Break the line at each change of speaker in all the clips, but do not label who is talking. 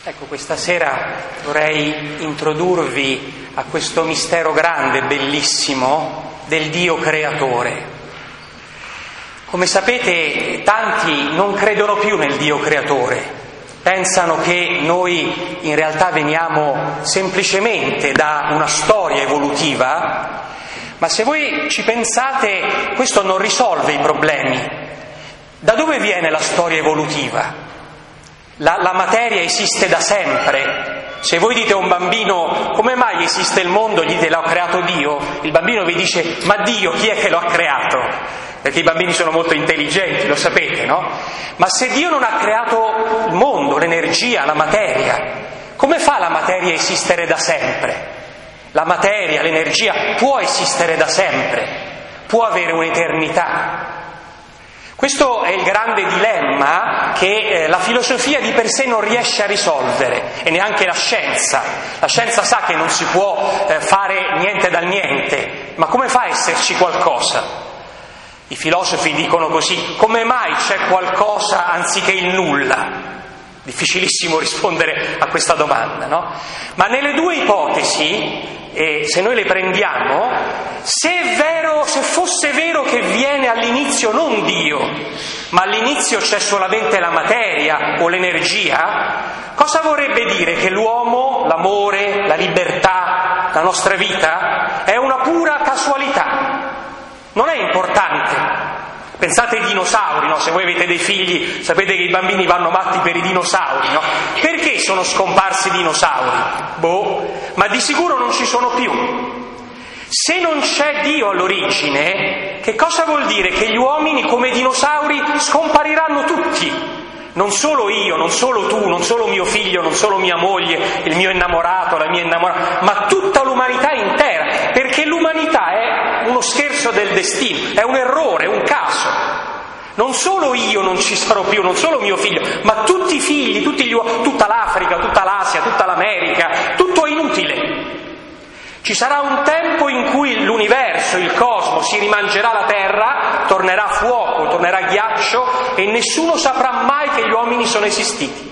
Ecco, questa sera vorrei introdurvi a questo mistero grande, bellissimo, del Dio creatore. Come sapete, tanti non credono più nel Dio creatore, pensano che noi in realtà veniamo semplicemente da una storia evolutiva, ma se voi ci pensate, questo non risolve i problemi. Da dove viene la storia evolutiva? La materia esiste da sempre. Se voi dite a un bambino come mai esiste il mondo, gli dite l'ha creato Dio, il bambino vi dice ma Dio chi è che lo ha creato? Perché i bambini sono molto intelligenti, lo sapete, no? Ma se Dio non ha creato il mondo, l'energia, la materia, come fa la materia a esistere da sempre? La materia, l'energia può esistere da sempre, può avere un'eternità. Questo è il grande dilemma che la filosofia di per sé non riesce a risolvere, e neanche la scienza. La scienza sa che non si può fare niente dal niente, ma come fa a esserci qualcosa? I filosofi dicono così: come mai c'è qualcosa anziché il nulla? Difficilissimo rispondere a questa domanda, no? Ma nelle due ipotesi, se noi le prendiamo, se fosse vero che viene all'inizio non Dio, ma all'inizio c'è solamente la materia o l'energia, cosa vorrebbe dire? Che l'uomo, l'amore, la libertà, la nostra vita è una pura casualità, non è importante. Pensate ai dinosauri, no? Se voi avete dei figli sapete che i bambini vanno matti per i dinosauri, no? Perché sono scomparsi i dinosauri? Ma di sicuro non ci sono più. Se non c'è Dio all'origine, che cosa vuol dire? Che gli uomini come dinosauri scompariranno tutti. Non solo io, non solo tu, non solo mio figlio, non solo mia moglie, il mio innamorato, la mia innamorata, ma tutta l'umanità intera, perché l'umanità è uno scherzo del destino, è un errore, un caso. Non solo io non ci sarò più, non solo mio figlio, ma tutti i figli, tutti gli uomini, tutta l'Africa, tutta l'Asia, tutta l'America, tutto è inutile. Ci sarà un tempo in cui l'universo, il cosmo, si rimangerà la terra, tornerà fuoco, tornerà ghiaccio e nessuno saprà mai che gli uomini sono esistiti.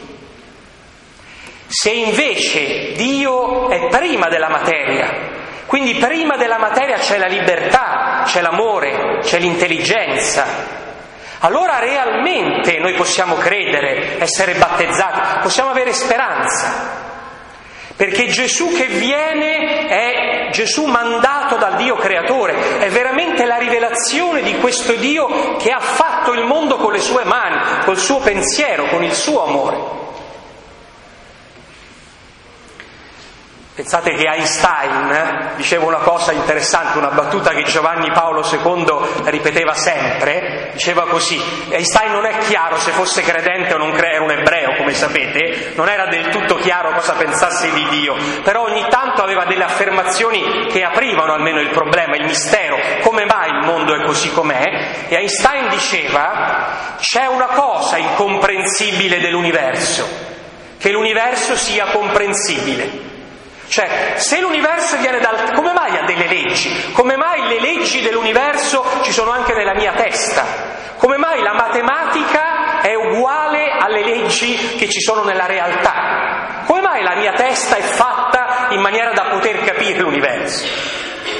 Se invece Dio è prima della materia, quindi prima della materia c'è la libertà, c'è l'amore, c'è l'intelligenza, allora realmente noi possiamo credere, essere battezzati, possiamo avere speranza. Perché Gesù che viene è Gesù mandato dal Dio creatore, è veramente la rivelazione di questo Dio che ha fatto il mondo con le sue mani, col suo pensiero, con il suo amore. Pensate che Einstein diceva una cosa interessante, una battuta che Giovanni Paolo II ripeteva sempre, diceva così: Einstein non è chiaro se fosse credente o non era un ebreo, come sapete, non era del tutto chiaro cosa pensasse di Dio, però ogni tanto aveva delle affermazioni che aprivano almeno il problema, il mistero, come mai il mondo è così com'è, e Einstein diceva: c'è una cosa incomprensibile dell'universo, che l'universo sia comprensibile. Cioè, se l'universo viene come mai ha delle leggi? Come mai le leggi dell'universo ci sono anche nella mia testa? Come mai la matematica è uguale alle leggi che ci sono nella realtà? Come mai la mia testa è fatta in maniera da poter capire l'universo?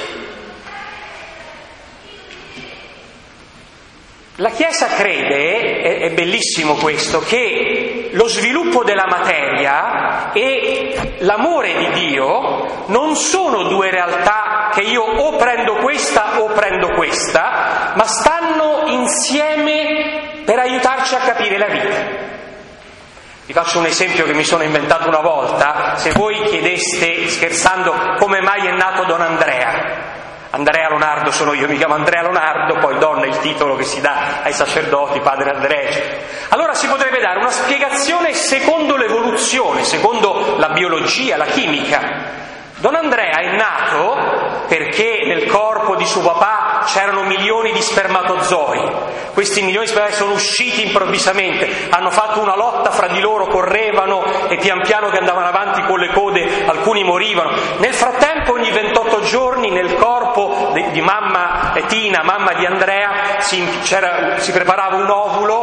La Chiesa crede, è bellissimo questo, che lo sviluppo della materia e l'amore di Dio non sono due realtà che io o prendo questa o prendo questa, ma stanno insieme per aiutarci a capire la vita. Vi faccio un esempio che mi sono inventato una volta. Se voi chiedeste, scherzando, come mai è nato Don Andrea Leonardo sono io, mi chiamo Andrea Leonardo, poi donna è il titolo che si dà ai sacerdoti, padre Andrea. Allora si potrebbe dare una spiegazione secondo l'evoluzione, secondo la biologia, la chimica. Don Andrea è nato perché nel corpo di suo papà c'erano milioni di spermatozoi. Questi milioni di spermatozoi sono usciti improvvisamente, hanno fatto una lotta fra di loro, correvano e pian piano che andavano avanti con le code alcuni morivano. Nel frattempo ogni 28 giorni nel corpo di mamma Tina, mamma di Andrea, si preparava un ovulo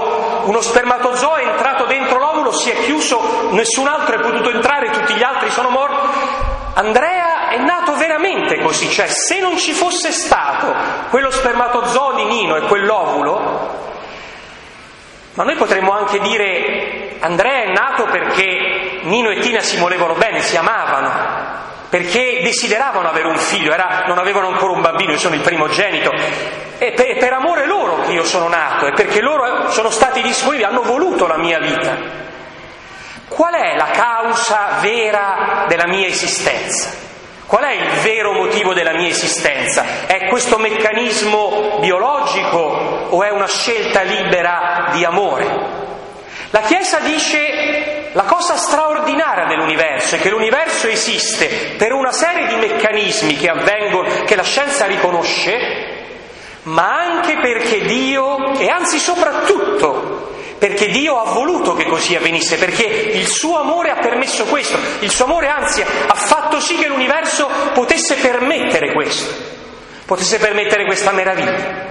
uno spermatozoo è entrato dentro l'ovulo, si è chiuso, nessun altro è potuto entrare, tutti gli altri sono morti. Andrea è nato veramente così, cioè se non ci fosse stato quello spermatozoo di Nino e quell'ovulo, ma noi potremmo anche dire Andrea è nato perché Nino e Tina si volevano bene, si amavano, perché desideravano avere un figlio, non avevano ancora un bambino, io sono il primogenito, e per amore loro che io sono nato, e perché loro sono stati disponibili, hanno voluto la mia vita. Qual è la causa vera della mia esistenza? Qual è il vero motivo della mia esistenza? È questo meccanismo biologico o è una scelta libera di amore? La Chiesa dice la cosa straordinaria dell'universo è che l'universo esiste per una serie di meccanismi che avvengono, che la scienza riconosce, ma anche perché Dio, e anzi soprattutto perché Dio ha voluto che così avvenisse, perché il suo amore ha permesso questo, il suo amore anzi ha fatto sì che l'universo potesse permettere questo, potesse permettere questa meraviglia.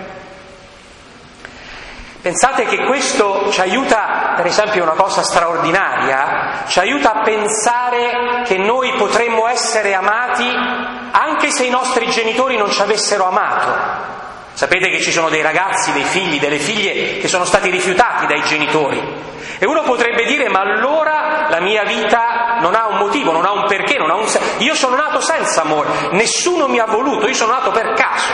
Pensate che questo ci aiuta, per esempio una cosa straordinaria, ci aiuta a pensare che noi potremmo essere amati anche se i nostri genitori non ci avessero amato. Sapete che ci sono dei ragazzi, dei figli, delle figlie che sono stati rifiutati dai genitori. E uno potrebbe dire, ma allora la mia vita non ha un motivo, non ha un perché, non ha un senso. Io sono nato senza amore, nessuno mi ha voluto, io sono nato per caso.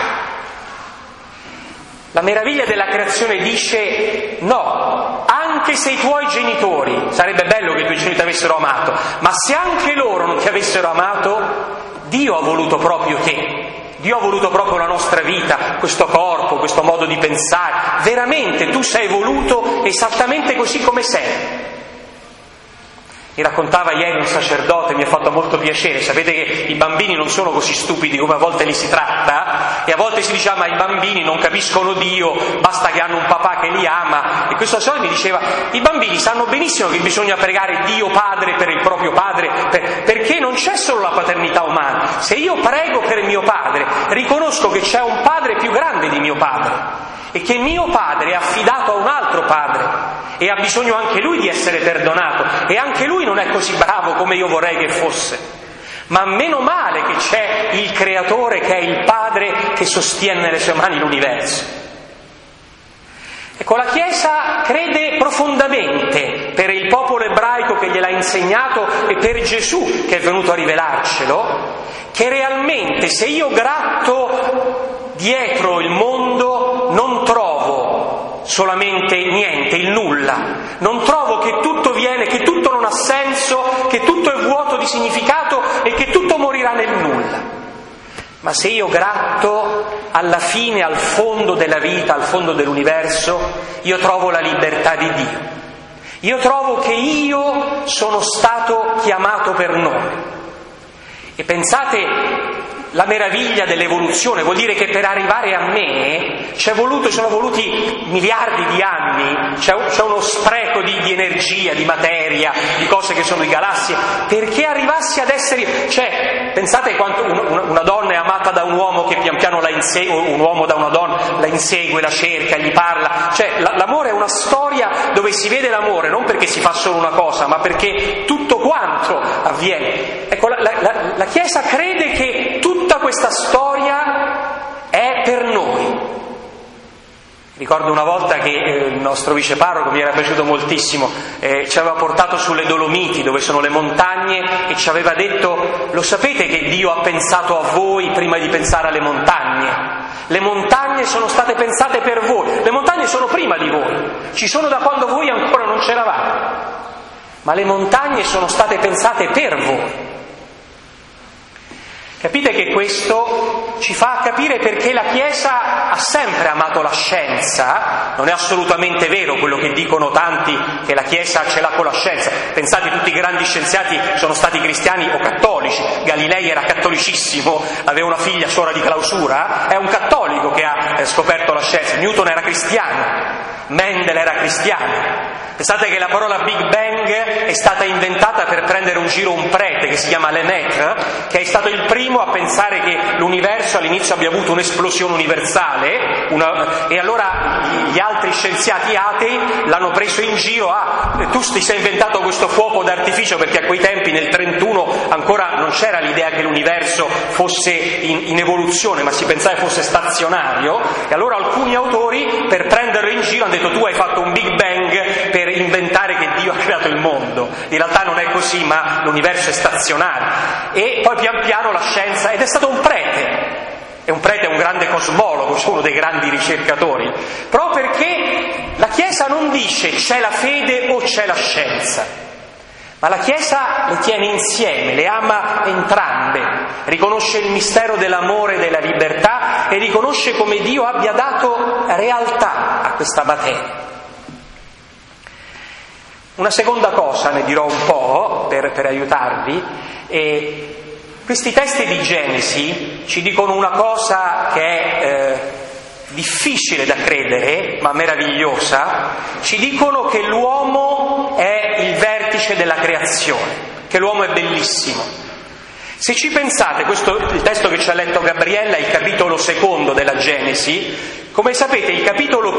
La meraviglia della creazione dice, no, anche se i tuoi genitori, sarebbe bello che i tuoi genitori ti avessero amato, ma se anche loro non ti avessero amato, Dio ha voluto proprio te. Dio ha voluto proprio la nostra vita, questo corpo, questo modo di pensare. Veramente tu sei voluto esattamente così come sei. Mi raccontava ieri un sacerdote, mi ha fatto molto piacere. Sapete che i bambini non sono così stupidi come a volte li si tratta, e a volte si dice, ma i bambini non capiscono Dio, basta che hanno un papà che li ama. E questo sacerdote mi diceva, i bambini sanno benissimo che bisogna pregare Dio Padre per il proprio padre, perché non c'è solo la paternità umana. Se io prego per mio padre, riconosco che c'è un padre più grande di mio padre, e che mio padre è affidato a un altro padre, e ha bisogno anche lui di essere perdonato, e anche lui non è così bravo come io vorrei che fosse, ma meno male che c'è il creatore che è il padre che sostiene nelle sue mani l'universo. Ecco, la Chiesa crede profondamente, per il popolo ebraico che gliel'ha insegnato e per Gesù che è venuto a rivelarcelo, che realmente se io gratto dietro il mondo non trovo solamente niente, il nulla, non trovo che tutto viene, che tutto non ha senso, che tutto è vuoto di significato e che tutto morirà nel nulla. Ma se io gratto alla fine, al fondo della vita, al fondo dell'universo, io trovo la libertà di Dio. Io trovo che io sono stato chiamato per nome. E pensate, la meraviglia dell'evoluzione vuol dire che per arrivare a me sono voluti miliardi di anni, c'è uno spreco di energia, di materia, di cose che sono di galassie, perché arrivassi ad essere, pensate quanto una donna è amata da un uomo che pian piano la insegue, un uomo da una donna la insegue, la cerca, gli parla, l'amore è una storia dove si vede l'amore non perché si fa solo una cosa, ma perché tutto quanto avviene. Ecco, la Chiesa crede che tutta questa storia è per noi. Ricordo una volta che il nostro viceparroco, mi era piaciuto moltissimo, ci aveva portato sulle Dolomiti, dove sono le montagne, e ci aveva detto: lo sapete che Dio ha pensato a voi prima di pensare alle montagne? Le montagne sono state pensate per voi, le montagne sono prima di voi, ci sono da quando voi ancora non c'eravate, ma le montagne sono state pensate per voi. Capite che questo ci fa capire perché la Chiesa ha sempre amato la scienza. Non è assolutamente vero quello che dicono tanti, che la Chiesa ce l'ha con la scienza. Pensate, tutti i grandi scienziati sono stati cristiani o cattolici. Galilei era cattolicissimo, aveva una figlia suora di clausura, è un cattolico che ha scoperto la scienza. Newton era cristiano, Mendel era cristiano. Pensate che la parola Big Bang è stata inventata per prendere un giro un prete che si chiama Lemaitre, che è stato il primo a pensare che l'universo all'inizio abbia avuto un'esplosione universale, e allora gli altri scienziati atei l'hanno preso in giro: tu ti sei inventato questo fuoco d'artificio, perché a quei tempi, nel 31, ancora non c'era l'idea che l'universo fosse in evoluzione, ma si pensava che fosse stazionario, e allora alcuni autori, per prenderlo in giro, hanno detto: tu hai fatto un Big Bang per inventare che Dio ha creato il mondo. In realtà non è così, ma l'universo è stazionario. E poi pian piano la scienza, ed è stato un prete, e un prete è un grande cosmologo, cioè uno dei grandi ricercatori, proprio perché la Chiesa non dice c'è la fede o c'è la scienza, ma la Chiesa le tiene insieme, le ama entrambe, riconosce il mistero dell'amore e della libertà e riconosce come Dio abbia dato realtà a questa materia. Una seconda cosa, ne dirò un po' per aiutarvi, questi testi di Genesi ci dicono una cosa che è difficile da credere, ma meravigliosa. Ci dicono che l'uomo è il vertice della creazione, che l'uomo è bellissimo. Se ci pensate, il testo che ci ha letto Gabriella è il capitolo 2 della Genesi. Come sapete, il capitolo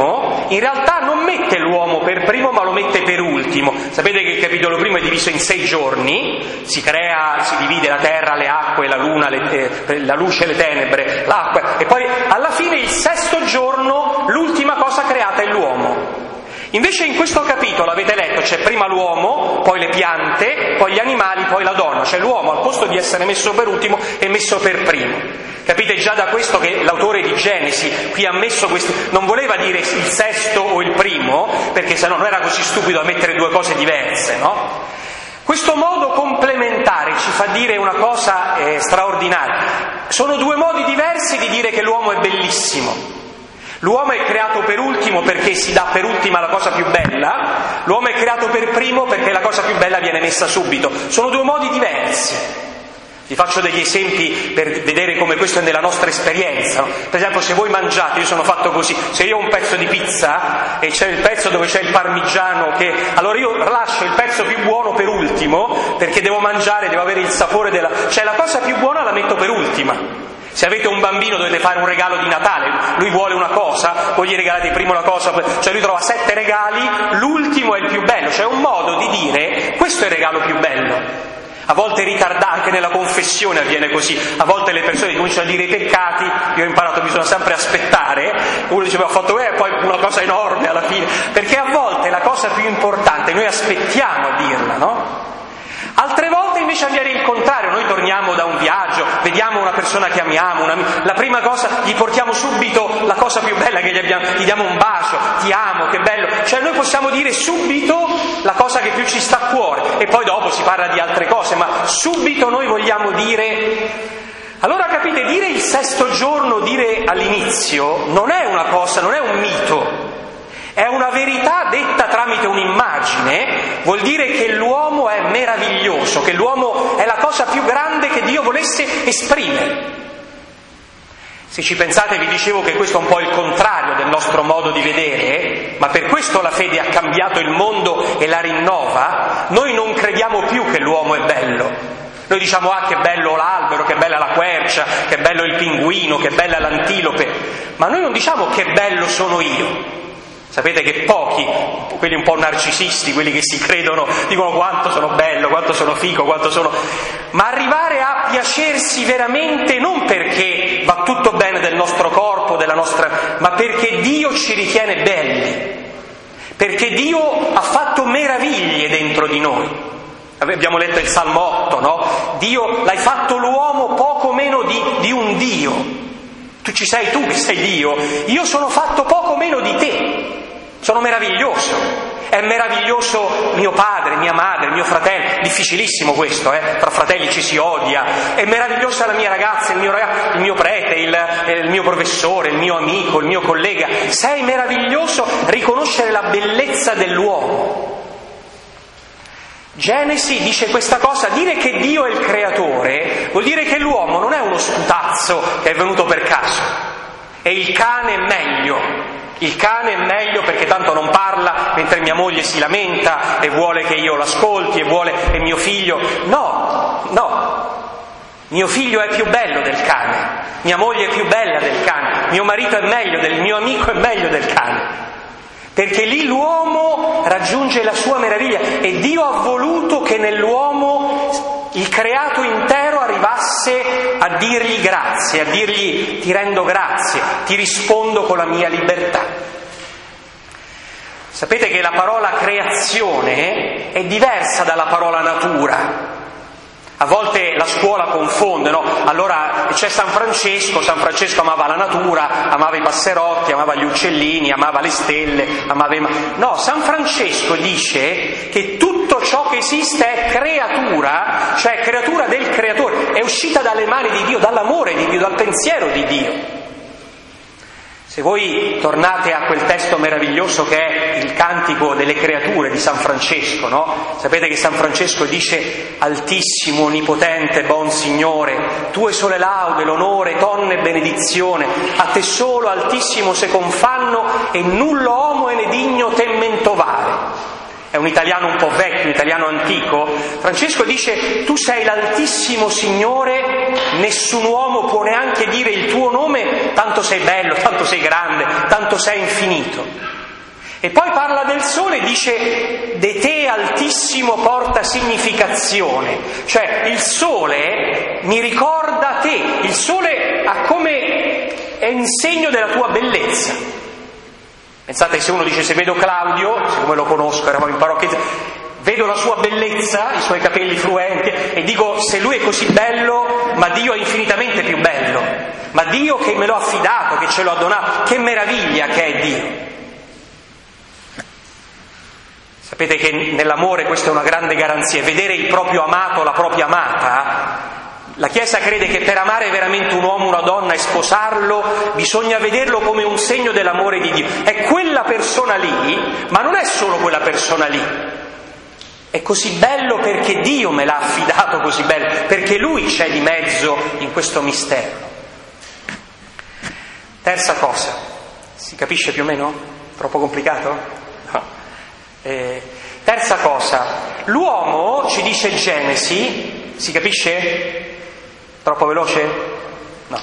1 in realtà non mette l'uomo per primo, ma lo mette per ultimo. Sapete che il capitolo 1 è diviso in 6 giorni, si divide la terra, le acque, la luna, la luce e le tenebre, l'acqua, e poi alla fine, il 6° giorno, l'ultima cosa creata è l'uomo. Invece in questo capitolo, avete letto, c'è prima l'uomo, poi le piante, poi gli animali, poi la donna. Cioè l'uomo, al posto di essere messo per ultimo, è messo per primo. Capite già da questo che l'autore di Genesi qui ha messo questi... Non voleva dire il 6° o il primo, perché sennò non era così stupido a mettere due cose diverse, no? Questo modo complementare ci fa dire una cosa straordinaria. Sono due modi diversi di dire che l'uomo è bellissimo. L'uomo è creato per ultimo perché si dà per ultima la cosa più bella, l'uomo è creato per primo perché la cosa più bella viene messa subito. Sono due modi diversi. Vi faccio degli esempi per vedere come questo è nella nostra esperienza. Per esempio, se voi mangiate, io sono fatto così, se io ho un pezzo di pizza e c'è il pezzo dove c'è il parmigiano, allora io lascio il pezzo più buono per ultimo, perché devo mangiare, devo avere il sapore cioè la cosa più buona la metto per ultima. Se avete un bambino dovete fare un regalo di Natale, lui vuole una cosa, voi gli regalate prima una cosa, cioè lui trova 7 regali, l'ultimo è il più bello. C'è un modo di dire: questo è il regalo più bello. A volte ritardato, anche nella confessione avviene così, a volte le persone cominciano a dire i peccati, io ho imparato che bisogna sempre aspettare, uno dice ho fatto poi una cosa enorme alla fine, perché a volte la cosa più importante noi aspettiamo a dirla, no? Altre volte invece avviene il contrario, noi torniamo da un viaggio, vediamo una persona che amiamo, la prima cosa gli portiamo subito la cosa più bella che gli diamo un bacio, ti amo, che bello, cioè noi possiamo dire subito la cosa che più ci sta a cuore e poi dopo si parla di altre cose, ma subito noi vogliamo dire. Allora capite, dire il 6° giorno, dire all'inizio, non è una cosa, non è un mito. È una verità detta tramite un'immagine, vuol dire che l'uomo è meraviglioso, che l'uomo è la cosa più grande che Dio volesse esprimere. Se ci pensate, vi dicevo che questo è un po' il contrario del nostro modo di vedere, ma per questo la fede ha cambiato il mondo e la rinnova. Noi non crediamo più che l'uomo è bello. Noi diciamo: che bello l'albero, che bella la quercia, che bello il pinguino, che bella l'antilope, ma noi non diciamo che bello sono io. Sapete che pochi, quelli un po' narcisisti, quelli che si credono, dicono quanto sono bello, quanto sono figo, quanto sono... Ma arrivare a piacersi veramente non perché va tutto bene del nostro corpo, della nostra... ma perché Dio ci ritiene belli, perché Dio ha fatto meraviglie dentro di noi. Abbiamo letto il Salmo 8, no? Dio, l'hai fatto l'uomo poco meno di un Dio. Tu ci sei tu che sei Dio, io sono fatto poco meno di te, sono meraviglioso, è meraviglioso mio padre, mia madre, mio fratello, difficilissimo questo, tra fratelli ci si odia, è meravigliosa la mia ragazza, il mio prete, il mio professore, il mio amico, il mio collega, sei meraviglioso, riconoscere la bellezza dell'uomo. Genesi dice questa cosa: dire che Dio è il creatore vuol dire che l'uomo non è uno sputazzo che è venuto per caso, è il cane meglio, Il cane è meglio perché tanto non parla mentre mia moglie si lamenta e vuole che io l'ascolti e mio figlio... No, mio figlio è più bello del cane, mia moglie è più bella del cane, mio marito è meglio del mio amico è meglio del cane. Perché lì l'uomo raggiunge la sua meraviglia e Dio ha voluto che nell'uomo il creato intero arrivasse a dirgli grazie, a dirgli ti rendo grazie, ti rispondo con la mia libertà. Sapete che la parola creazione è diversa dalla parola natura. A volte la scuola confonde, no? Allora c'è San Francesco amava la natura, amava i passerotti, amava gli uccellini, amava le stelle, No, San Francesco dice che tutto ciò che esiste è creatura, cioè creatura del creatore, è uscita dalle mani di Dio, dall'amore di Dio, dal pensiero di Dio. Se voi tornate a quel testo meraviglioso che è il Cantico delle creature di San Francesco, no? Sapete che San Francesco dice: Altissimo, onnipotente, buon Signore, tue sole laude, l'onore, tonne e benedizione, a te solo altissimo se confanno e nullo homo è digno temmentovare. È un italiano un po' vecchio, un italiano antico. Francesco dice: tu sei l'Altissimo Signore, nessun uomo può neanche dire il tuo nome, tanto sei bello, tanto sei grande, tanto sei infinito. E poi parla del sole e dice: de te Altissimo porta significazione, cioè il sole mi ricorda te, il sole è un segno della tua bellezza. Pensate, se uno dice: se vedo Claudio, siccome lo conosco, eravamo in parrocchia, vedo la sua bellezza, i suoi capelli fluenti, e dico: se lui è così bello, ma Dio è infinitamente più bello, ma Dio che me l'ho affidato, che ce l'ho donato, che meraviglia che è Dio. Sapete che nell'amore questa è una grande garanzia, vedere il proprio amato, la propria amata. La Chiesa crede che per amare veramente un uomo o una donna e sposarlo bisogna vederlo come un segno dell'amore di Dio. È quella persona lì, ma non è solo quella persona lì. È così bello perché Dio me l'ha affidato così bello, perché Lui c'è di mezzo in questo mistero. Terza cosa, si capisce più o meno? Troppo complicato? No. Terza cosa, l'uomo, ci dice Genesi, si capisce? Troppo veloce? No.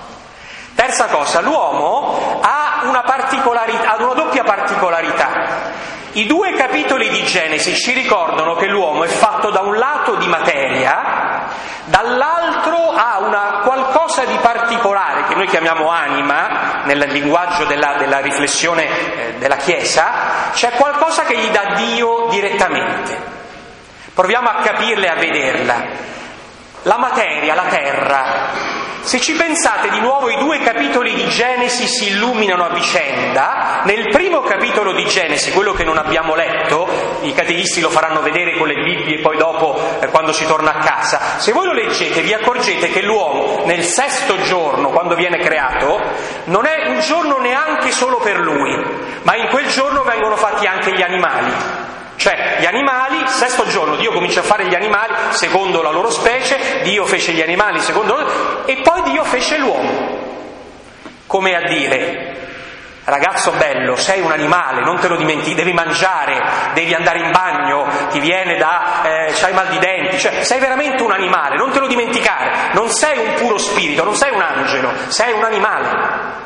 Terza cosa, l'uomo ha una doppia particolarità. I 2 capitoli di Genesi ci ricordano che l'uomo è fatto da un lato di materia, dall'altro ha una qualcosa di particolare che noi chiamiamo anima, nel linguaggio della riflessione della Chiesa, c'è qualcosa che gli dà Dio direttamente. Proviamo a capirla e a vederla. La materia, la terra, se ci pensate di nuovo i 2 capitoli di Genesi si illuminano a vicenda. Nel primo capitolo di Genesi, quello che non abbiamo letto, i catechisti lo faranno vedere con le Bibbie poi dopo quando si torna a casa, se voi lo leggete vi accorgete che l'uomo nel 6° giorno, quando viene creato, non è un giorno neanche solo per lui, ma in quel giorno vengono fatti anche gli animali. Cioè gli animali, 6° giorno Dio comincia a fare gli animali secondo la loro specie, Dio fece gli animali secondo loro, e poi Dio fece l'uomo. Come a dire: ragazzo bello, sei un animale, non te lo dimentichi, devi mangiare, devi andare in bagno, ti viene c'hai mal di denti, cioè sei veramente un animale, non te lo dimenticare, non sei un puro spirito, non sei un angelo, sei un animale.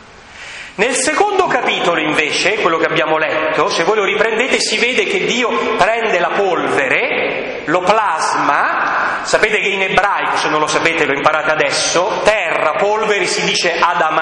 Nel 2° capitolo invece, quello che abbiamo letto, se voi lo riprendete si vede che Dio prende la polvere, lo plasma. Sapete che in ebraico, se non lo sapete lo imparate adesso, terra, polvere si dice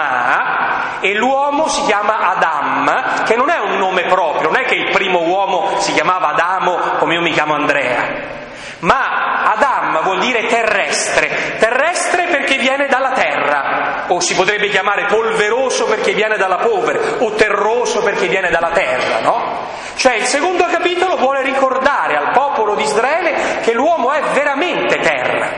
Adamà, e l'uomo si chiama Adam, che non è un nome proprio, non è che il primo uomo si chiamava Adamo come io mi chiamo Andrea, ma Adam vuol dire terrestre perché viene dalla terra, o si potrebbe chiamare polveroso perché viene dalla polvere, o terroso perché viene dalla terra, no? Cioè il 2° capitolo vuole ricordare al popolo di Israele che l'uomo è veramente terra.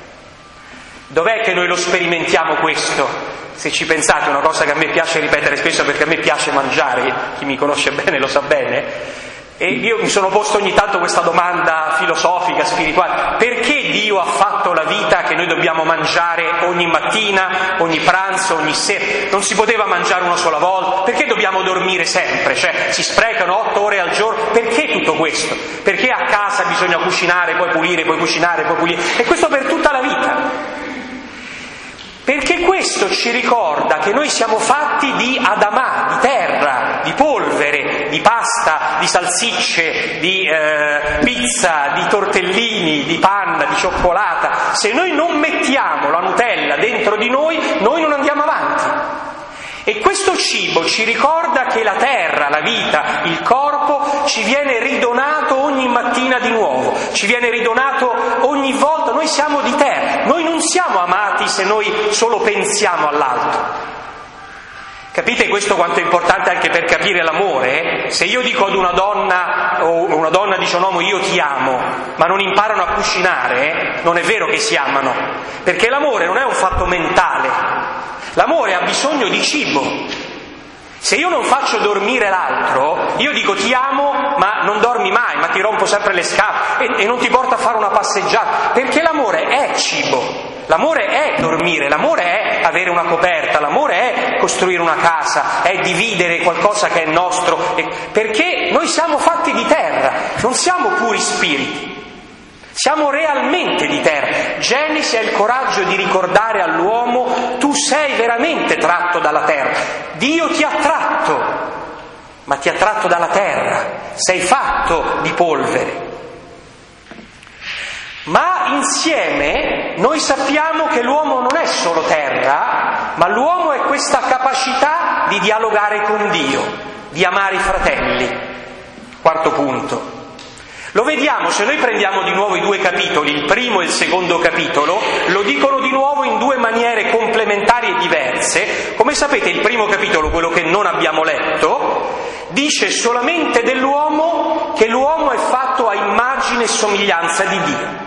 Dov'è che noi lo sperimentiamo questo? Se ci pensate, è una cosa che a me piace ripetere spesso perché a me piace mangiare, chi mi conosce bene lo sa bene. E io mi sono posto ogni tanto questa domanda filosofica, spirituale: perché Dio ha fatto la vita che noi dobbiamo mangiare ogni mattina, ogni pranzo, ogni sera? Non si poteva mangiare una sola volta? Perché dobbiamo dormire sempre? Cioè, si sprecano 8 ore al giorno? Perché tutto questo? Perché a casa bisogna cucinare, poi pulire, poi cucinare, poi pulire? E questo per tutta la vita. Perché questo ci ricorda che noi siamo fatti di Adamà, di terra, di polvere, di pasta, di salsicce, di pizza, di tortellini, di panna, di cioccolata. Se noi non mettiamo la Nutella dentro di noi non andiamo avanti. E questo cibo ci ricorda che la terra, la vita, il corpo ci viene ridonato ogni mattina di nuovo, ci viene ridonato ogni volta. Noi siamo di terra, noi non siamo amati se noi solo pensiamo all'altro. Capite questo quanto è importante anche per capire l'amore? Se io dico ad una donna, o una donna dice a un uomo io ti amo, ma non imparano a cucinare, non è vero che si amano, perché l'amore non è un fatto mentale. L'amore ha bisogno di cibo. Se io non faccio dormire l'altro, io dico ti amo, ma non dormi mai, ma ti rompo sempre le scarpe e non ti porto a fare una passeggiata, perché l'amore è cibo, l'amore è dormire, l'amore è avere una coperta, l'amore è costruire una casa, è dividere qualcosa che è nostro, perché noi siamo fatti di terra, non siamo puri spiriti. Siamo realmente di terra. Genesi ha il coraggio di ricordare all'uomo: tu sei veramente tratto dalla terra. Dio ti ha tratto, ma ti ha tratto dalla terra. Sei fatto di polvere. Ma insieme noi sappiamo che l'uomo non è solo terra, ma l'uomo è questa capacità di dialogare con Dio, di amare i fratelli. Quarto punto. Lo vediamo, se noi prendiamo di nuovo i 2 capitoli, il primo e il secondo capitolo, lo dicono di nuovo in 2 maniere complementari e diverse. Come sapete, il primo capitolo, quello che non abbiamo letto, dice solamente dell'uomo che l'uomo è fatto a immagine e somiglianza di Dio.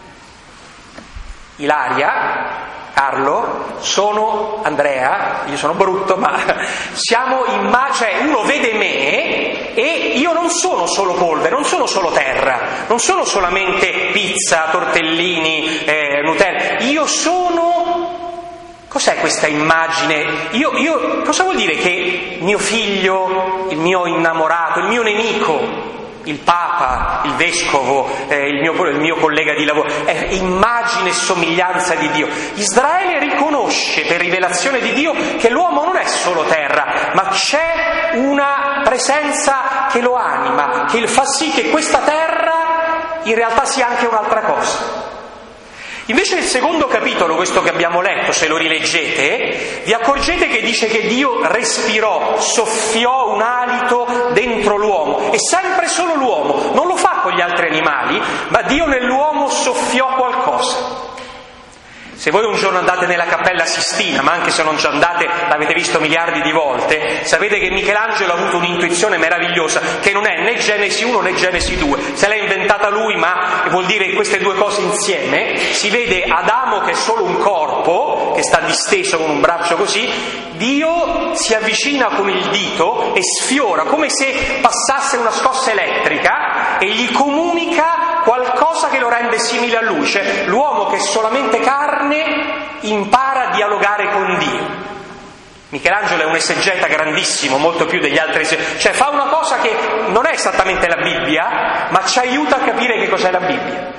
Ilaria, Carlo, sono Andrea, io sono brutto, ma siamo cioè uno vede me e io non sono solo polvere, non sono solo terra, non sono solamente pizza, tortellini, Nutella, io sono... Cos'è questa immagine? Io cosa vuol dire che mio figlio, il mio innamorato, il mio nemico, il Papa, il Vescovo, il mio collega di lavoro, è immagine e somiglianza di Dio. Israele riconosce per rivelazione di Dio che l'uomo non è solo terra, ma c'è una presenza che lo anima, che fa sì che questa terra in realtà sia anche un'altra cosa. Invece nel secondo capitolo, questo che abbiamo letto, se lo rileggete, vi accorgete che dice che Dio respirò, soffiò un alito dentro l'uomo, e sempre solo l'uomo, non lo fa con gli altri animali, ma Dio nell'uomo soffiò qualcosa. Se voi un giorno andate nella Cappella Sistina, ma anche se non ci andate, l'avete visto miliardi di volte, sapete che Michelangelo ha avuto un'intuizione meravigliosa, che non è né Genesi 1 né Genesi 2, se l'ha inventata lui, ma vuol dire queste 2 cose insieme. Si vede Adamo che è solo un corpo, che sta disteso con un braccio così, Dio si avvicina con il dito e sfiora, come se passasse una scossa elettrica, e gli comunica qualcosa che lo rende simile a lui. Cioè, l'uomo che è solamente carne impara a dialogare con Dio. Michelangelo è un esegeta grandissimo, molto più degli altri cioè fa una cosa che non è esattamente la Bibbia, ma ci aiuta a capire che cos'è la Bibbia.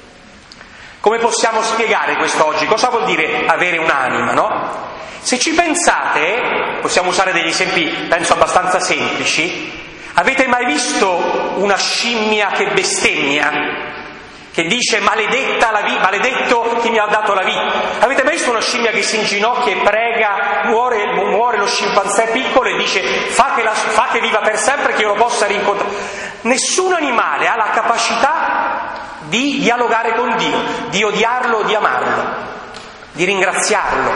Come possiamo spiegare questo oggi? Cosa vuol dire avere un'anima, no? Se ci pensate, possiamo usare degli esempi penso abbastanza semplici. Avete mai visto una scimmia che bestemmia? Che dice maledetta la vita, maledetto chi mi ha dato la vita? Avete mai visto una scimmia che si inginocchia e prega, muore lo scimpanzé piccolo e dice fa che viva per sempre, che io lo possa rincontrare? Nessun animale ha la capacità di dialogare con Dio, di odiarlo o di amarlo, di ringraziarlo.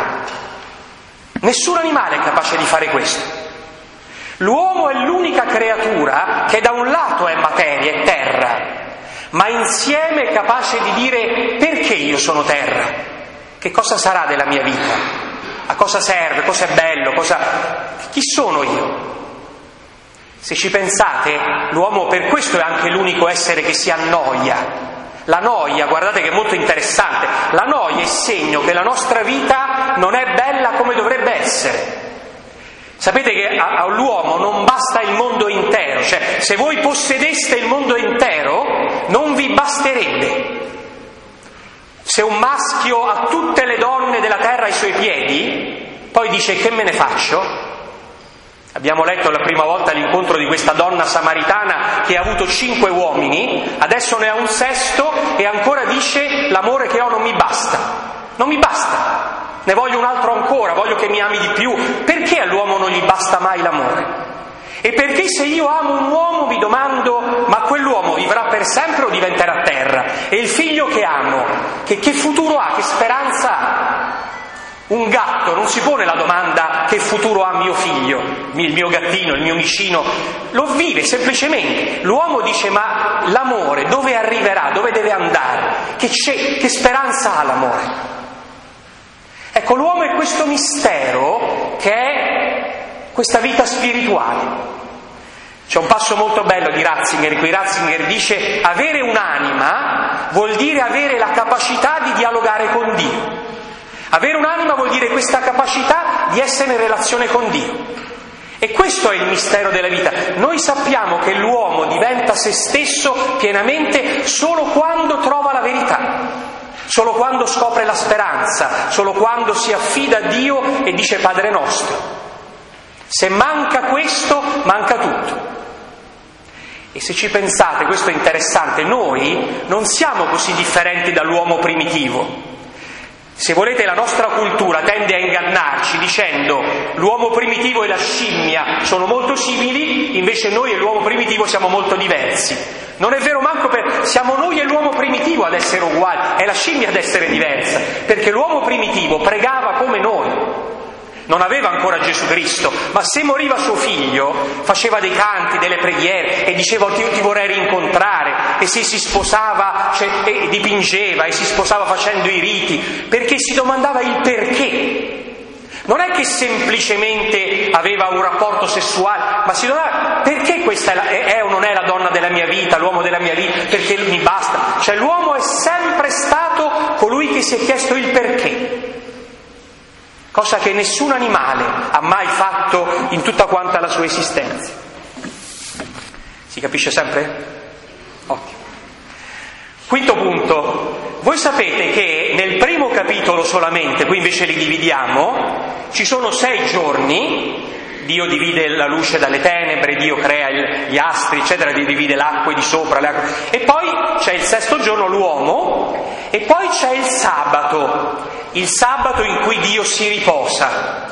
Nessun animale è capace di fare questo. L'uomo è l'unica creatura che da un lato è materia, è terra, ma insieme è capace di dire perché io sono terra, che cosa sarà della mia vita, a cosa serve, cosa è bello, chi sono io. Se ci pensate, l'uomo per questo è anche l'unico essere che si annoia. La noia, guardate che è molto interessante, la noia è segno che la nostra vita non è bella come dovrebbe essere. Sapete che all'uomo non basta il mondo intero, cioè se voi possedeste il mondo intero non vi basterebbe. Se un maschio ha tutte le donne della terra ai suoi piedi, poi dice: che me ne faccio? Abbiamo letto la prima volta l'incontro di questa donna samaritana che ha avuto 5 uomini, adesso ne ha un sesto e ancora dice: l'amore che ho non mi basta, non mi basta, ne voglio un altro ancora, voglio che mi ami di più. Perché all'uomo non gli basta mai l'amore? E perché se io amo un uomo mi domando: ma quell'uomo vivrà per sempre o diventerà terra? E il figlio che amo, che futuro ha, che speranza ha? Un gatto non si pone la domanda: che futuro ha mio figlio, il mio gattino, il mio micino? Lo vive semplicemente. L'uomo dice: ma l'amore dove arriverà, dove deve andare? Che speranza ha l'amore? Ecco, l'uomo è questo mistero che è questa vita spirituale. C'è un passo molto bello di Ratzinger, in cui Ratzinger dice: avere un'anima vuol dire avere la capacità di dialogare con Dio. Avere un'anima vuol dire questa capacità di essere in relazione con Dio. E questo è il mistero della vita. Noi sappiamo che l'uomo diventa se stesso pienamente solo quando trova la verità, solo quando scopre la speranza, solo quando si affida a Dio e dice Padre nostro. Se manca questo, manca tutto. E se ci pensate, questo è interessante, noi non siamo così differenti dall'uomo primitivo. Se volete, la nostra cultura tende a ingannarci dicendo: l'uomo primitivo e la scimmia sono molto simili, invece noi e l'uomo primitivo siamo molto diversi. Non è vero manco siamo noi e l'uomo primitivo ad essere uguali, è la scimmia ad essere diversa, perché l'uomo primitivo pregava come noi. Non aveva ancora Gesù Cristo, ma se moriva suo figlio faceva dei canti, delle preghiere e diceva: ti vorrei rincontrare. E se si sposava, e dipingeva e si sposava facendo i riti, perché si domandava il perché. Non è che semplicemente aveva un rapporto sessuale, ma si domandava: perché questa è o non è la donna della mia vita, l'uomo della mia vita, perché mi basta. Cioè l'uomo è sempre stato colui che si è chiesto il perché. Cosa che nessun animale ha mai fatto in tutta quanta la sua esistenza. Si capisce sempre? Ottimo. Quinto punto. Voi sapete che nel primo capitolo solamente, qui invece li dividiamo, ci sono 6 giorni. Dio divide la luce dalle tenebre, Dio crea gli astri, eccetera, divide l'acqua di sopra, le acque. E poi c'è il 6° giorno, l'uomo, e poi c'è il sabato in cui Dio si riposa.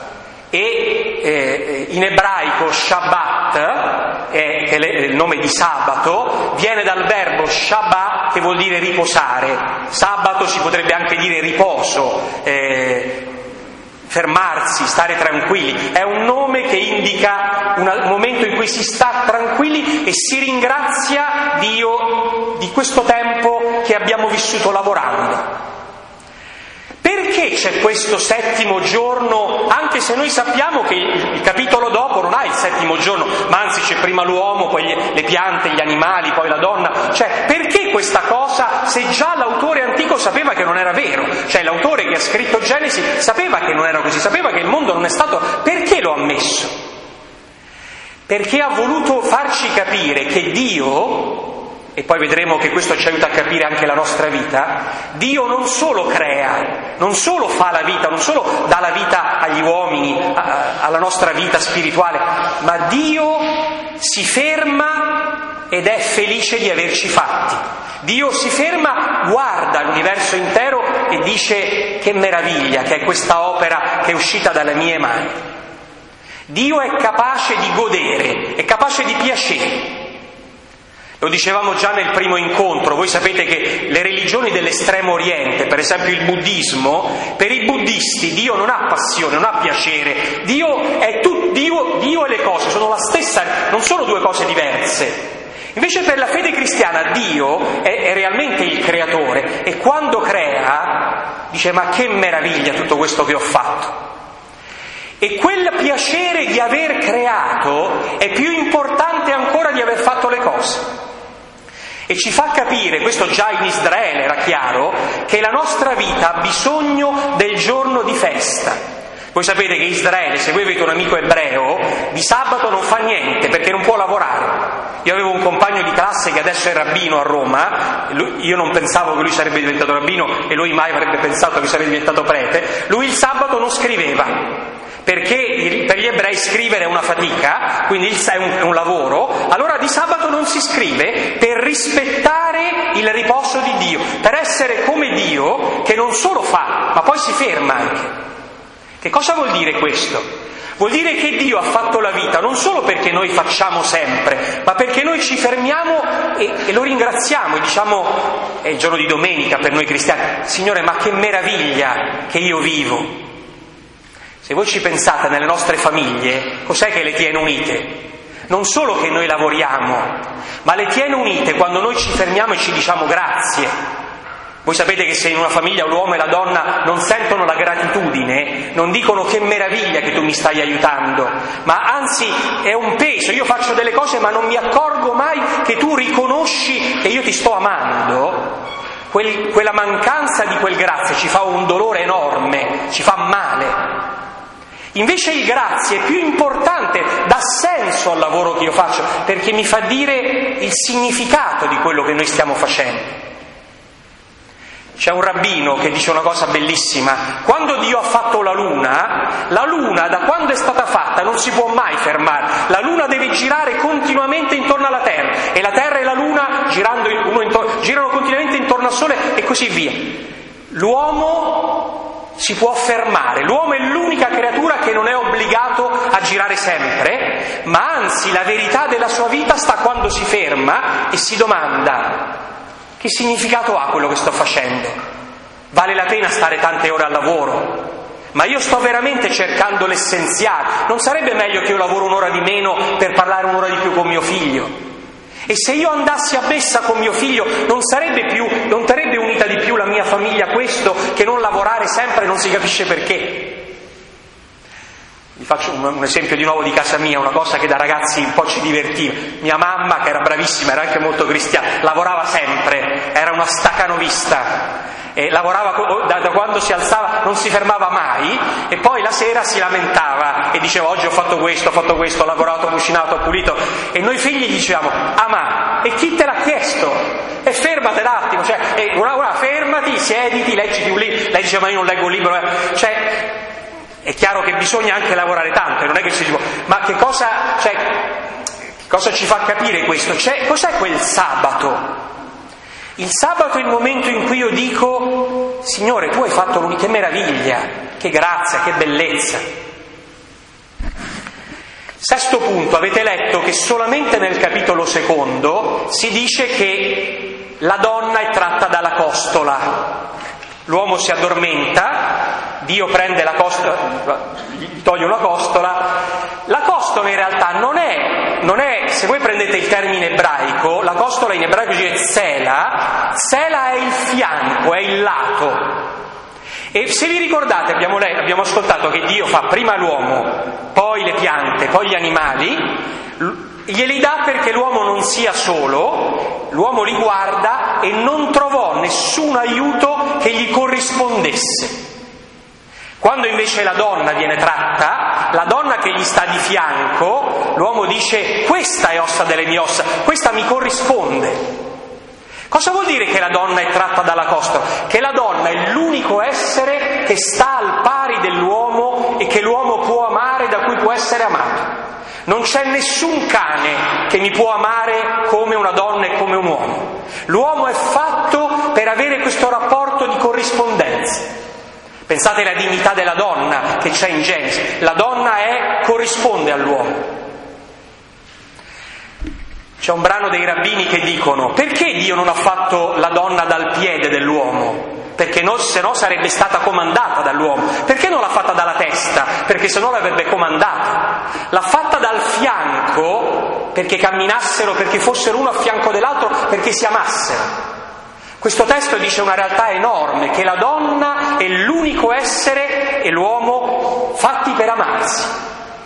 E in ebraico Shabbat, che è il nome di sabato, viene dal verbo Shabbat, che vuol dire riposare. Sabato si potrebbe anche dire riposo, fermarsi, stare tranquilli. È un nome che indica un momento in cui si sta tranquilli e si ringrazia Dio di questo tempo che abbiamo vissuto lavorando. Perché c'è questo 7° giorno, anche se noi sappiamo che il capitolo dopo non ha il 7° giorno, ma anzi c'è prima l'uomo, poi le piante, gli animali, poi la donna? Cioè, perché questa cosa, se già l'autore antico sapeva che non era vero? Cioè, l'autore che ha scritto Genesi sapeva che non era così, sapeva che il mondo non è stato... Perché lo ha messo? Perché ha voluto farci capire che Dio... E poi vedremo che questo ci aiuta a capire anche la nostra vita. Dio non solo crea, non solo fa la vita, non solo dà la vita agli uomini, alla nostra vita spirituale, ma Dio si ferma ed è felice di averci fatti. Dio si ferma, guarda l'universo intero e dice: che meraviglia che è questa opera che è uscita dalle mie mani. Dio è capace di godere, è capace di piacere. Lo dicevamo già nel primo incontro, voi sapete che le religioni dell'estremo oriente, per esempio il buddismo, per i buddisti Dio non ha passione, non ha piacere, Dio e le cose sono la stessa, non sono 2 cose diverse. Invece per la fede cristiana Dio è realmente il creatore e quando crea dice: ma che meraviglia tutto questo che ho fatto. E quel piacere di aver creato è più importante ancora di aver fatto le cose. E ci fa capire, questo già in Israele era chiaro, che la nostra vita ha bisogno del giorno di festa. Voi sapete che in Israele, se voi avete un amico ebreo, di sabato non fa niente perché non può lavorare. Io avevo un compagno di classe che adesso è rabbino a Roma, io non pensavo che lui sarebbe diventato rabbino e lui mai avrebbe pensato che sarebbe diventato prete. Lui il sabato non scriveva, perché per gli ebrei scrivere è una fatica, quindi è un lavoro. Allora di sabato non si scrive per rispettare il riposo di Dio, per essere come Dio che non solo fa, ma poi si ferma anche. Che cosa vuol dire questo? Vuol dire che Dio ha fatto la vita non solo perché noi facciamo sempre, ma perché noi ci fermiamo e lo ringraziamo e diciamo, è il giorno di domenica per noi cristiani, Signore, ma che meraviglia che io vivo. Se voi ci pensate nelle nostre famiglie, cos'è che le tiene unite? Non solo che noi lavoriamo, ma le tiene unite quando noi ci fermiamo e ci diciamo grazie. Voi sapete che se in una famiglia l'uomo e la donna non sentono la gratitudine, non dicono che meraviglia che tu mi stai aiutando, ma anzi è un peso, io faccio delle cose ma non mi accorgo mai che tu riconosci che io ti sto amando. Quella mancanza di quel grazie ci fa un dolore enorme, ci fa male. Invece il grazie è più importante, dà senso al lavoro che io faccio, perché mi fa dire il significato di quello che noi stiamo facendo. C'è un rabbino che dice una cosa bellissima: quando Dio ha fatto la luna da quando è stata fatta non si può mai fermare, la luna deve girare continuamente intorno alla terra e la terra e la luna girano continuamente intorno al sole e così via. L'uomo si può fermare, l'uomo è l'unica creatura che non è obbligato a girare sempre, ma anzi la verità della sua vita sta quando si ferma e si domanda: che significato ha quello che sto facendo? Vale la pena stare tante ore al lavoro? Ma io sto veramente cercando l'essenziale? Non sarebbe meglio che io lavoro un'ora di meno per parlare un'ora di più con mio figlio? E se io andassi a messa con mio figlio non sarebbe unita di più la mia famiglia questo che non lavorare sempre e non si capisce perché? Vi faccio un esempio di nuovo di casa mia, una cosa che da ragazzi un po' ci divertiva. Mia mamma, che era bravissima, era anche molto cristiana, lavorava sempre, era una stacanovista, e lavorava da quando si alzava, non si fermava mai, e poi la sera si lamentava e diceva: oggi ho fatto questo, ho lavorato, ho cucinato, ho pulito. E noi figli dicevamo: ma e chi te l'ha chiesto? E fermate un attimo, fermati, siediti, leggiti un libro. Lei diceva: ma io non leggo un libro, È chiaro che bisogna anche lavorare tanto, non è che si può. Ma che cosa ci fa capire questo? Cos'è quel sabato? Il sabato è il momento in cui io dico: Signore, tu hai fatto che meraviglia, che grazia, che bellezza. Sesto punto, avete letto che solamente nel capitolo 2 si dice che la donna è tratta dalla costola. L'uomo si addormenta, Dio prende la costola, gli toglie una costola. La costola in realtà non è, se voi prendete il termine ebraico, la costola in ebraico si dice sela è il fianco, è il lato. E se vi ricordate, abbiamo ascoltato che Dio fa prima l'uomo, poi le piante, poi gli animali, glieli dà perché l'uomo non sia solo, l'uomo li guarda e non trovò nessun aiuto che gli corrispondesse. Quando invece la donna viene tratta, la donna che gli sta di fianco, l'uomo dice: questa è ossa delle mie ossa, questa mi corrisponde. Cosa vuol dire che la donna è tratta dalla costola? Che la donna è l'unico essere che sta al pari dell'uomo e che l'uomo può amare, da cui può essere amato. Non c'è nessun cane che mi può amare come una donna e come un uomo. L'uomo è fatto per avere questo rapporto di corrispondenza. Pensate alla dignità della donna che c'è in Genesi. La donna corrisponde all'uomo. C'è un brano dei rabbini che dicono: perché Dio non ha fatto la donna dal piede dell'uomo? Perché se no sarebbe stata comandata dall'uomo. Perché non l'ha fatta dalla testa? Perché se no l'avrebbe comandata. L'ha fatta dal fianco perché camminassero, perché fossero uno a fianco dell'altro, perché si amassero. Questo testo dice una realtà enorme, che la donna è l'unico essere e l'uomo fatti per amarsi.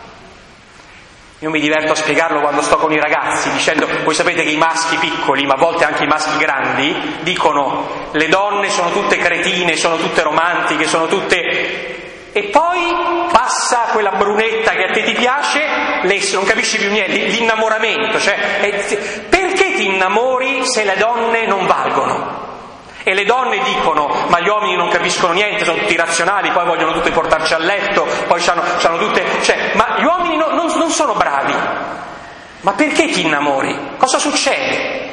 Io mi diverto a spiegarlo quando sto con i ragazzi, dicendo, voi sapete che i maschi piccoli, ma a volte anche i maschi grandi, dicono le donne sono tutte cretine, sono tutte romantiche, sono tutte... E poi passa quella brunetta che a te ti piace, lei non capisci più niente, l'innamoramento, cioè perché ti innamori se le donne non valgono? E le donne dicono, ma gli uomini non capiscono niente, sono tutti razionali, poi vogliono tutte portarci a letto, poi c'hanno tutte... ma gli uomini non sono bravi. Ma perché ti innamori? Cosa succede?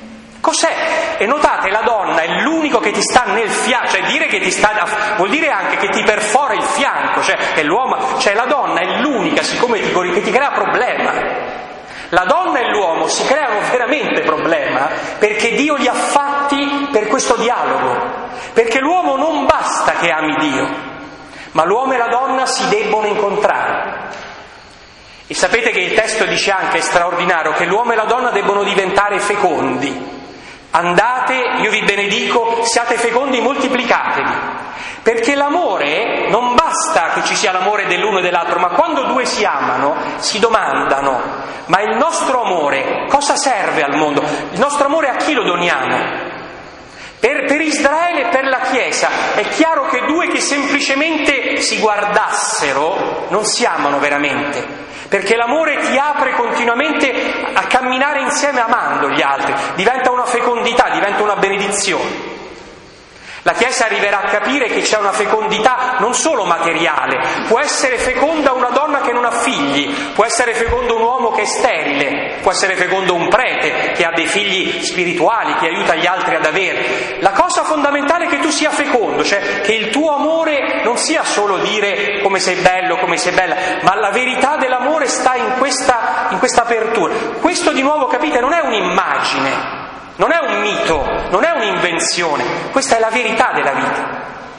Cos'è? E notate, la donna è l'unico che ti sta nel fianco, cioè dire che ti sta... vuol dire anche che ti perfora il fianco, è l'uomo, la donna è l'unica, siccome che ti crea problema. La donna e l'uomo si creano veramente problema perché Dio li ha fatti per questo dialogo, perché l'uomo non basta che ami Dio, ma l'uomo e la donna si debbono incontrare. E sapete che il testo dice anche, è straordinario, che l'uomo e la donna debbono diventare fecondi. Andate, io vi benedico, siate fecondi, moltiplicatevi. Perché l'amore non basta che ci sia l'amore dell'uno e dell'altro, ma quando due si amano si domandano, ma il nostro amore cosa serve al mondo? Il nostro amore a chi lo doniamo? Per Israele e per la Chiesa è chiaro che due che semplicemente si guardassero non si amano veramente, perché l'amore ti apre continuamente a camminare insieme amando gli altri, diventa una fecondità, diventa una benedizione. La Chiesa arriverà a capire che c'è una fecondità non solo materiale, può essere feconda una donna che non ha figli, può essere fecondo un uomo che è sterile, può essere fecondo un prete che ha dei figli spirituali, che aiuta gli altri ad avere. La cosa fondamentale è che tu sia fecondo, cioè che il tuo amore non sia solo dire come sei bello, come sei bella, ma la verità dell'amore sta in questa apertura. Questo di nuovo, capite, non è un'immagine, non è un mito, non è un'invenzione, questa è la verità della vita.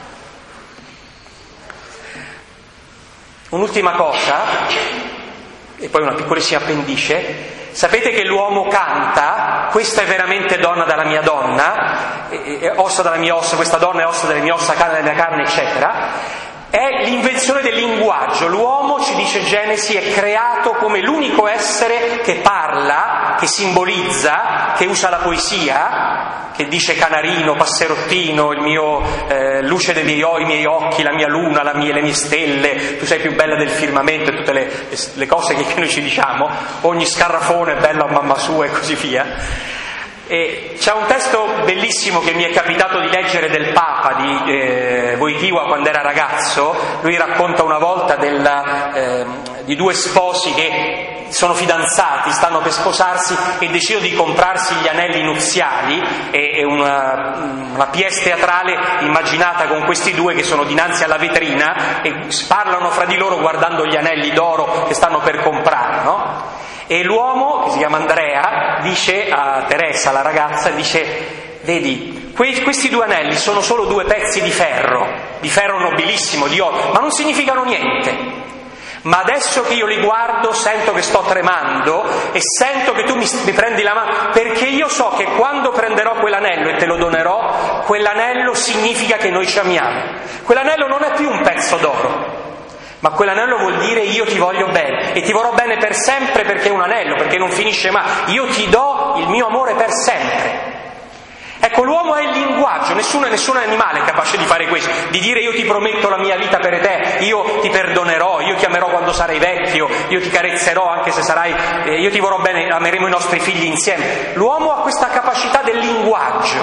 Un'ultima cosa, e poi una piccolissima appendice, sapete che l'uomo canta, questa è veramente donna dalla mia donna, ossa dalla mia ossa, questa donna è ossa delle mie ossa, carne della mia carne, eccetera. È l'invenzione del linguaggio. L'uomo, ci dice Genesi, è creato come l'unico essere che parla, che simbolizza, che usa la poesia, che dice canarino, passerottino, il mio luce dei i miei occhi, la mia luna, le mie stelle, tu sei più bella del firmamento, e tutte le cose che noi ci diciamo, ogni scarrafone è bello a mamma sua e così via. E c'è un testo bellissimo che mi è capitato di leggere del Papa di Wojtyła quando era ragazzo. Lui racconta una volta di due sposi che sono fidanzati, stanno per sposarsi e decidono di comprarsi gli anelli nuziali, e una pièce teatrale immaginata con questi due che sono dinanzi alla vetrina e parlano fra di loro guardando gli anelli d'oro che stanno per comprare, no? E l'uomo, che si chiama Andrea, dice a Teresa, la ragazza, dice, vedi, questi due anelli sono solo due pezzi di ferro nobilissimo, di oro, ma non significano niente. Ma adesso che io li guardo sento che sto tremando e sento che tu mi prendi la mano, perché io so che quando prenderò quell'anello e te lo donerò, quell'anello significa che noi ci amiamo. Quell'anello non è più un pezzo d'oro, ma quell'anello vuol dire io ti voglio bene e ti vorrò bene per sempre, perché è un anello, perché non finisce mai. Io ti do il mio amore per sempre. Ecco, l'uomo è il linguaggio, nessun animale è capace di fare questo, di dire io ti prometto la mia vita per te, io ti perdonerò, io ti amerò quando sarai vecchio, io ti carezzerò anche se sarai, io ti vorrò bene, ameremo i nostri figli insieme. L'uomo ha questa capacità del linguaggio,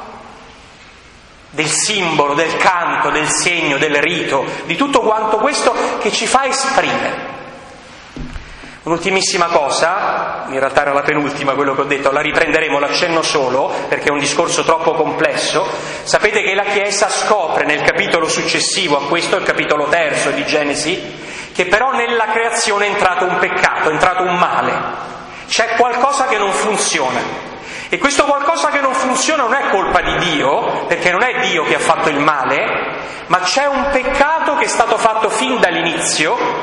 del simbolo, del canto, del segno, del rito, di tutto quanto questo che ci fa esprimere. Un'ultimissima cosa, in realtà era la penultima quello che ho detto, la riprenderemo, l'accenno solo perché è un discorso troppo complesso. Sapete che la Chiesa scopre nel capitolo successivo a questo, il capitolo 3 di Genesi, che però nella creazione è entrato un peccato, è entrato un male, c'è qualcosa che non funziona. E questo qualcosa che non funziona non è colpa di Dio, perché non è Dio che ha fatto il male, ma c'è un peccato che è stato fatto fin dall'inizio,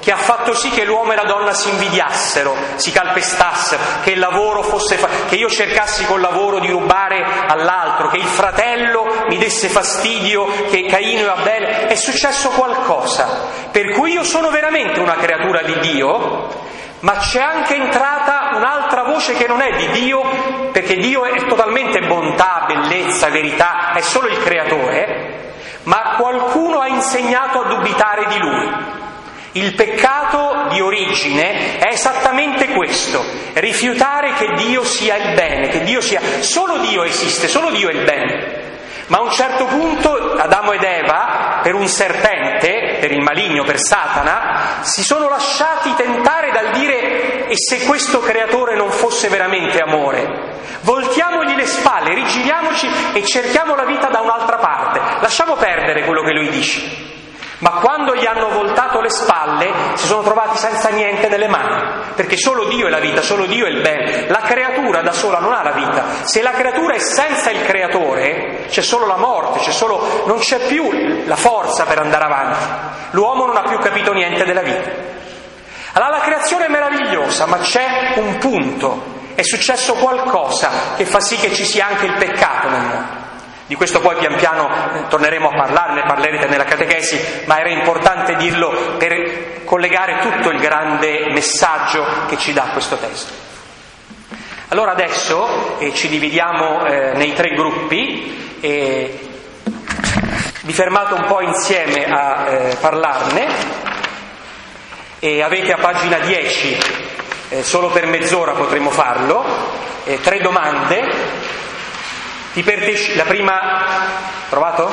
che ha fatto sì che l'uomo e la donna si invidiassero, si calpestassero, che il lavoro che io cercassi col lavoro di rubare all'altro, che il fratello mi desse fastidio, che Caino e Abele. È successo qualcosa per cui io sono veramente una creatura di Dio, ma c'è anche entrata un'altra voce che non è di Dio, perché Dio è totalmente bontà, bellezza, verità, è solo il creatore, ma qualcuno ha insegnato a dubitare di lui. Il peccato di origine è esattamente questo: rifiutare che Dio sia il bene, che Dio sia... Solo Dio esiste, solo Dio è il bene. Ma a un certo punto Adamo ed Eva, per un serpente, per il maligno, per Satana, si sono lasciati tentare dal dire: e se questo creatore non fosse veramente amore? Voltiamogli le spalle, rigiriamoci e cerchiamo la vita da un'altra parte, lasciamo perdere quello che lui dice. Ma quando gli hanno voltato le spalle si sono trovati senza niente nelle mani, perché solo Dio è la vita, solo Dio è il bene. La creatura da sola non ha la vita. Se la creatura è senza il creatore, c'è solo la morte, non c'è più la forza per andare avanti. L'uomo non ha più capito niente della vita. Allora la creazione è meravigliosa, ma c'è un punto, è successo qualcosa che fa sì che ci sia anche il peccato nel mondo. Di questo poi pian piano torneremo a parlarne, parlerete nella catechesi, ma era importante dirlo per collegare tutto il grande messaggio che ci dà questo testo. Allora adesso ci dividiamo nei 3 gruppi e vi fermate un po' insieme a parlarne e avete a pagina 10, solo per mezz'ora potremo farlo, 3 domande. La prima, trovato?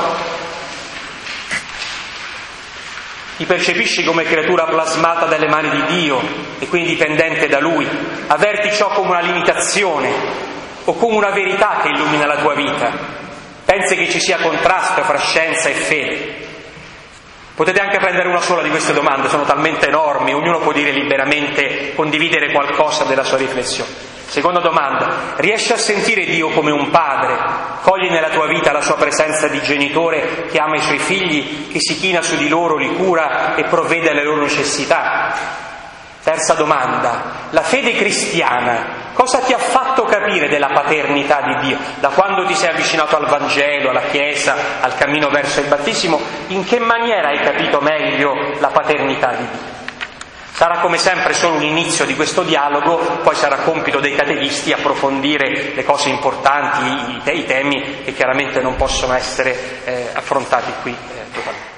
Ti percepisci come creatura plasmata dalle mani di Dio e quindi dipendente da Lui? Avverti ciò come una limitazione o come una verità che illumina la tua vita? Pensi che ci sia contrasto fra scienza e fede? Potete anche prendere una sola di queste domande, sono talmente enormi, ognuno può dire liberamente, condividere qualcosa della sua riflessione. Seconda domanda: riesci a sentire Dio come un padre? Cogli nella tua vita la sua presenza di genitore che ama i suoi figli, che si china su di loro, li cura e provvede alle loro necessità? Terza domanda: la fede cristiana cosa ti ha fatto capire della paternità di Dio? Da quando ti sei avvicinato al Vangelo, alla Chiesa, al cammino verso il battesimo, in che maniera hai capito meglio la paternità di Dio? Sarà come sempre solo un inizio di questo dialogo, poi sarà compito dei catechisti approfondire le cose importanti, i temi che chiaramente non possono essere affrontati qui totalmente.